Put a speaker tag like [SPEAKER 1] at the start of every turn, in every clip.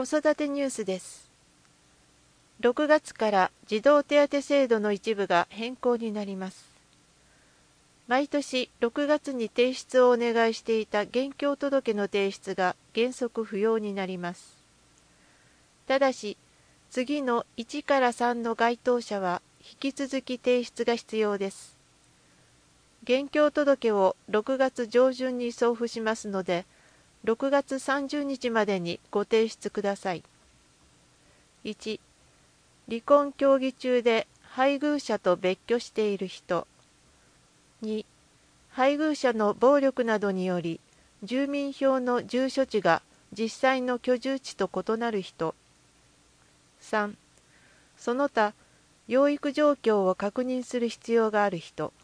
[SPEAKER 1] 子育てニュースです。6月から児童手当制度の一部が変更になります。毎年6月に提出をお願いしていた現況届の提出が原則不要になります。ただし、次の1から3の該当者は引き続き提出が必要です。現況届を6月上旬に送付しますので、6月30日までにご提出ください。1、離婚協議中で配偶者と別居している人。2、配偶者の暴力などにより住民票の住所地が実際の居住地と異なる人。3、その他養育状況を確認する必要がある人。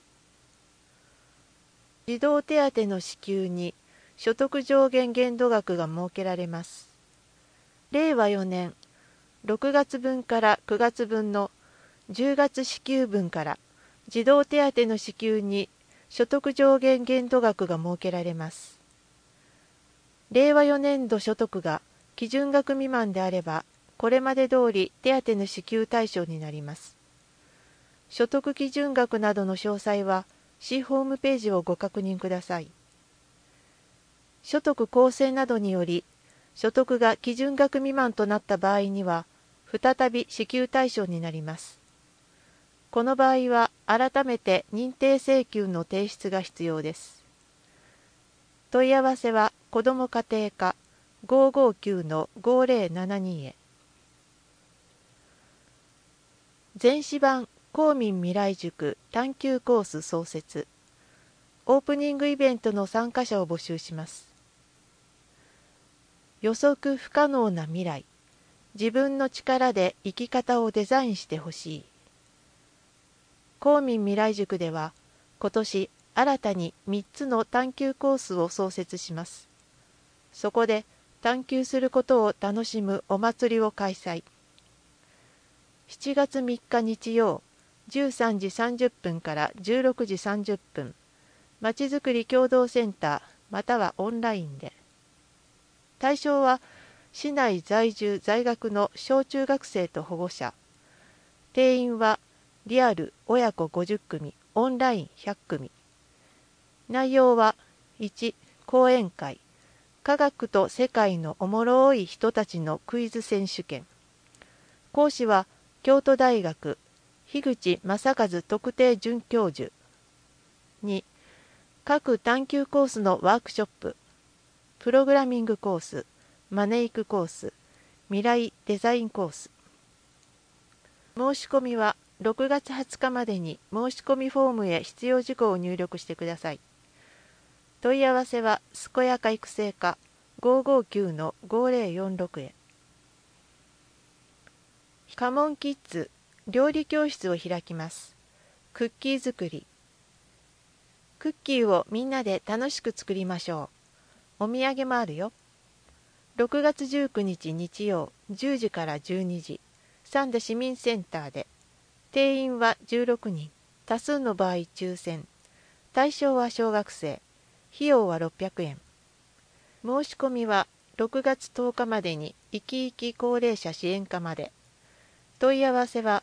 [SPEAKER 1] 児童手当の支給に所得上限限度額が設けられます。令和4年6月分から9月分の10月支給分から児童手当の支給に所得上限限度額が設けられます。令和4年度所得が基準額未満であれば、これまで通り手当の支給対象になります。所得基準額などの詳細は、市ホームページをご確認ください。所得構成などにより、所得が基準額未満となった場合には、再び支給対象になります。この場合は、改めて認定請求の提出が必要です。問い合わせは、子ども家庭課 559-5072 へ。全市版公民未来塾探究コース創設。オープニングイベントの参加者を募集します。予測不可能な未来。自分の力で生き方をデザインしてほしい。公民未来塾では、今年新たに3つの探究コースを創設します。そこで探究することを楽しむお祭りを開催。7月3日日曜、13時30分から16時30分、まちづくり共同センターまたはオンラインで。対象は、市内在住在学の小中学生と保護者。定員は、リアル親子50組、オンライン100組。内容は、1、講演会。科学と世界のおもろい人たちのクイズ選手権。講師は、京都大学、樋口正和特定准教授。2、各探究コースのワークショップ。プログラミングコース、マネイクコース、未来デザインコース。申し込みは6月20日までに申し込みフォームへ必要事項を入力してください。問い合わせは健やか育成課 559-5046 へ。カモンキッズ料理教室を開きます。クッキー作り。クッキーをみんなで楽しく作りましょう。お土産もあるよ。6月19日日曜10時から12時、三田市民センターで。定員は16人、多数の場合抽選。対象は小学生。費用は600円。申し込みは6月10日までにいきいき高齢者支援課まで。問い合わせは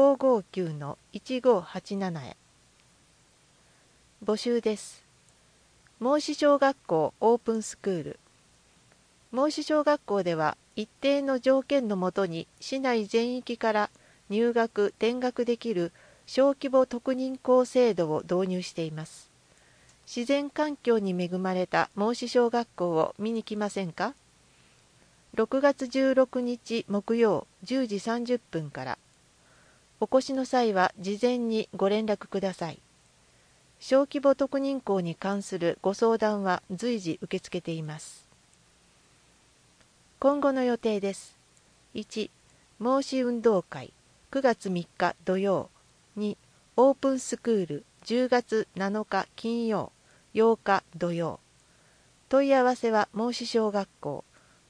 [SPEAKER 1] 559-1587へ。募集です。孟子小学校オープンスクール。孟子小学校では一定の条件のもとに市内全域から入学・転学できる小規模特認校制度を導入しています。自然環境に恵まれた孟子小学校を見に来ませんか？ 6 月16日木曜10時30分から。お越しの際は事前にご連絡ください。小規模特認校に関するご相談は随時受け付けています。今後の予定です。1、孟子運動会9月3日土曜。2、オープンスクール10月7日金曜、8日土曜。問い合わせは孟子小学校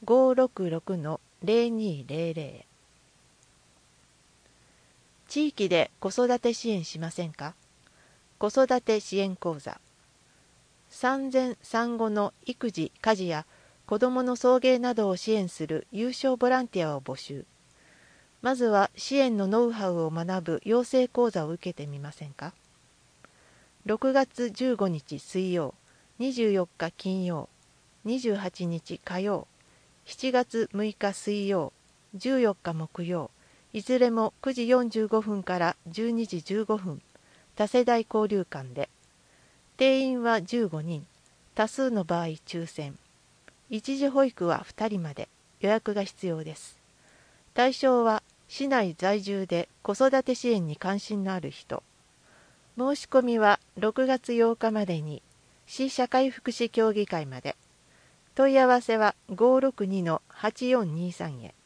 [SPEAKER 1] 566-0200。地域で子育て支援しませんか？子育て支援講座。産前産後の育児・家事や子どもの送迎などを支援する有償ボランティアを募集。まずは支援のノウハウを学ぶ養成講座を受けてみませんか。6月15日水曜、24日金曜、28日火曜、7月6日水曜、14日木曜、いずれも9時45分から12時15分、多世代交流館で。定員は15人、多数の場合抽選。一時保育は2人まで、予約が必要です。対象は市内在住で子育て支援に関心のある人。申し込みは6月8日までに市社会福祉協議会まで。問い合わせは 562-8423 へ。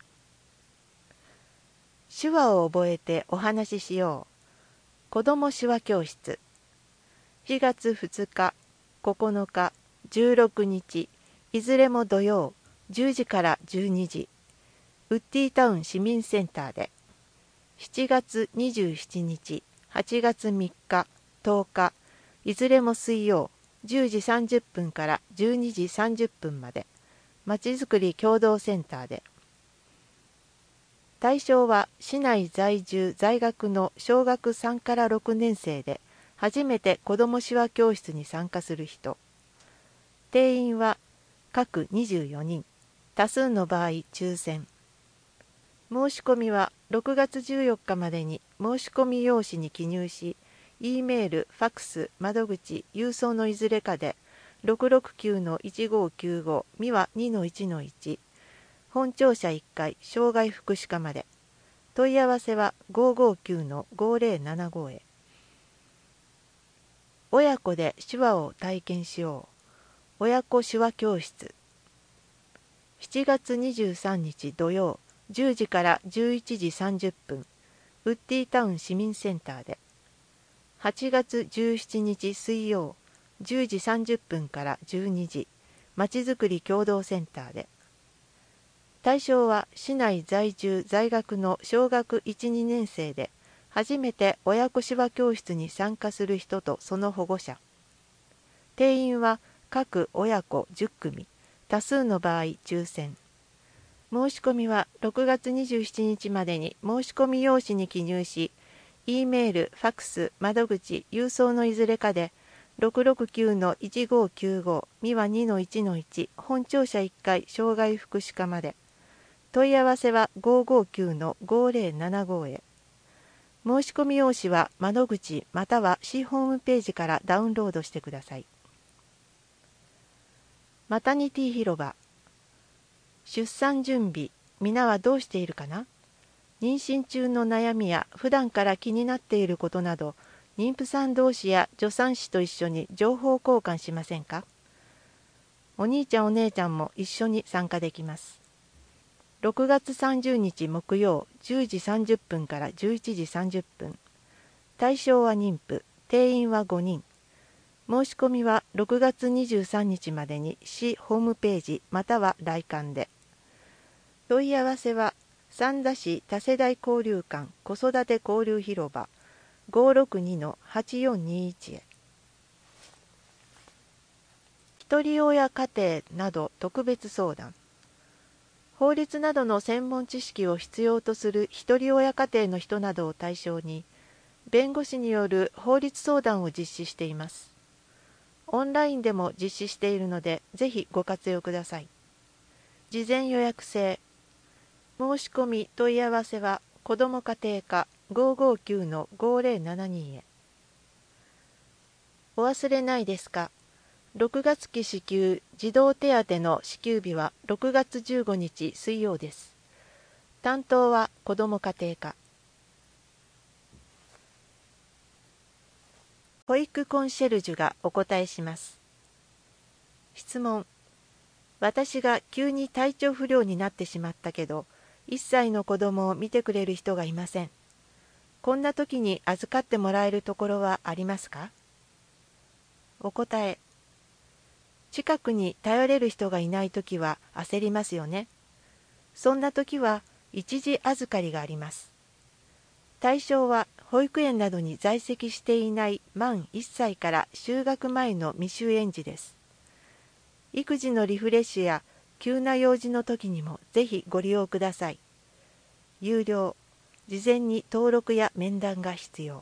[SPEAKER 1] 手話を覚えてお話ししよう。子ども手話教室。4月2日、9日、16日、いずれも土曜、10時から12時。ウッディタウン市民センターで。7月27日、8月3日、10日、いずれも水曜、10時30分から12時30分まで。まちづくり共同センターで。対象は市内在住在学の小学3から6年生で初めて子ども手話教室に参加する人。定員は各24人、多数の場合抽選。申し込みは6月14日までに申し込み用紙に記入し、E メール、ファックス、窓口、郵送のいずれかで 669-1595 ミワ 2-1-1 本庁舎1階障害福祉課まで。問い合わせは 559-5075 へ。親子で手話を体験しよう。親子手話教室。7月23日土曜、10時から11時30分、ウッディタウン市民センターで。8月17日水曜、10時30分から12時、まちづくり共同センターで。対象は市内在住在学の小学 1,2 年生で初めて親子手話教室に参加する人とその保護者。定員は各親子10組、多数の場合抽選。申し込みは6月27日までに申し込み用紙に記入し、E メール、ファックス、窓口、郵送のいずれかで 669-1595 ミワ 2-1-1 本庁舎1階障害福祉課まで。問い合わせは 559-5075 へ。申し込み用紙は窓口または市ホームページからダウンロードしてください。マタニティ広場。出産準備、皆はどうしているかな。妊娠中の悩みや普段から気になっていることなど、妊婦さん同士や助産師と一緒に情報交換しませんか。お兄ちゃんお姉ちゃんも一緒に参加できます。6月30日木曜、10時30分から11時30分。対象は妊婦、定員は5人。申し込みは6月23日までに市ホームページまたは来館で。問い合わせは三田市多世代交流館子育て交流広場 562-8421 へ。ひとり親家庭など特別相談。法律などの専門知識を必要とするひとり親家庭の人などを対象に、弁護士による法律相談を実施しています。オンラインでも実施しているので、ぜひご活用ください。事前予約制。申し込み問い合わせは子ども家庭課 559-5072 へ。お忘れないですか。6月期支給児童手当の支給日は6月15日水曜です。担当は子ども家庭課。保育コンシェルジュがお答えします。質問。私が急に体調不良になってしまったけど、1歳の子供を見てくれる人がいません。こんな時に預かってもらえるところはありますか。お答え。近くに頼れる人がいないときは焦りますよね。そんなときは一時預かりがあります。対象は保育園などに在籍していない満1歳から就学前の未就園児です。育児のリフレッシュや急な用事の時にもぜひご利用ください。有料、事前に登録や面談が必要。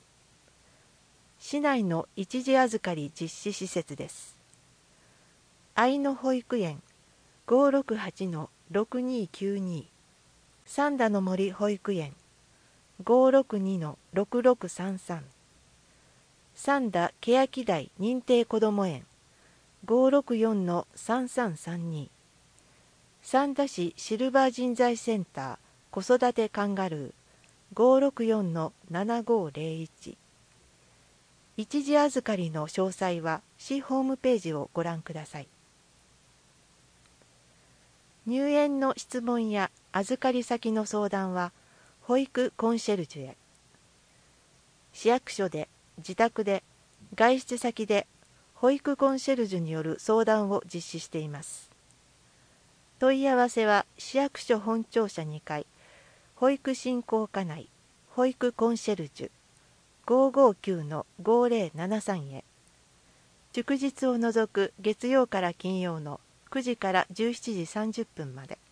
[SPEAKER 1] 市内の一時預かり実施施設です。愛の保育園 568-6292、 三田の森保育園 562-6633、 三田欅台認定こども園 564-3332、 三田市シルバー人材センター子育てカンガルー 564-7501。 一時預かりの詳細は市ホームページをご覧ください。入園の質問や預かり先の相談は保育コンシェルジュへ。市役所で、自宅で、外出先で保育コンシェルジュによる相談を実施しています。問い合わせは市役所本庁舎2階保育振興課内保育コンシェルジュ 559-5073 へ。祝日を除く月曜から金曜の9時から17時30分まで。